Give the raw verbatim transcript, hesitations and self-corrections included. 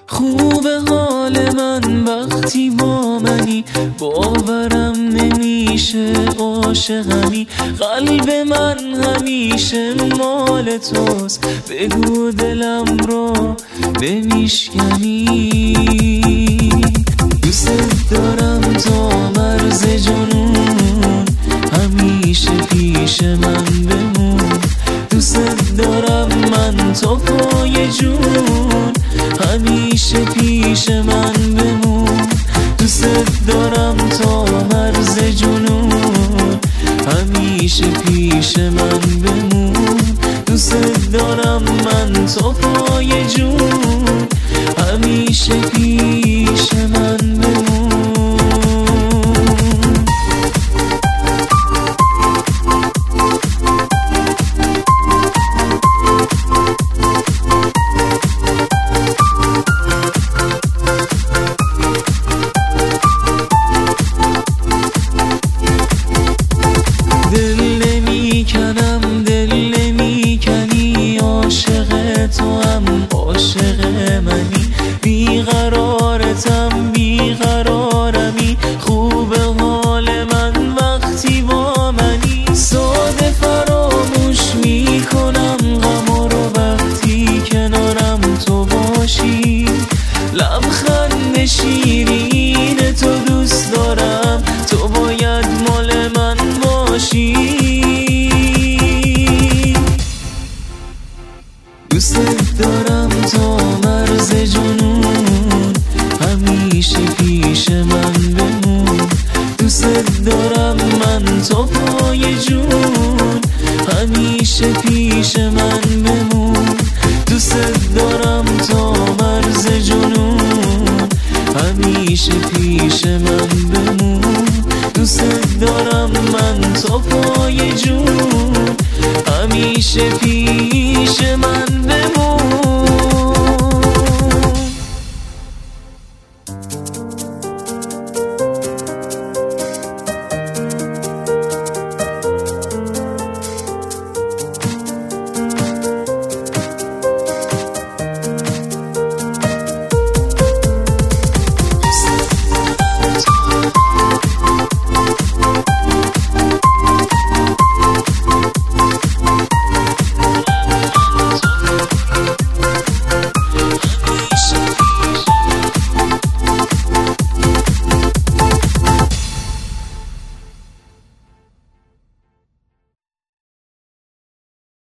خوب حال من وقتی با منی، باورم نمیشه عاشقمی. قلب من همیشه مال توست، بگو دلم رو نمیشکنی. دوست دارم تا مرز جنون، همیشه پیش من بمون. دوست دارم من تا پای جون، همیشه پیش من بمون. دوست دارم تا مرز جنون، همیشه پیش من بمون. دوست دارم من تا پای جون، همیشه پیش من بمون. دل نمیکنم دل نمیکنی، عاشق تو هم عاشق منی. بیقرارتم بیقرارمی، خوب حال من وقتی با منی. ساده فراموش میکنم غم رو وقتی کنارم تو باشی. لبخند شیرین تو دوست دارم، تو باید مال من باشی. دوست دارم تا مرز جنون، همیشه پیش من بمون. دوست دارم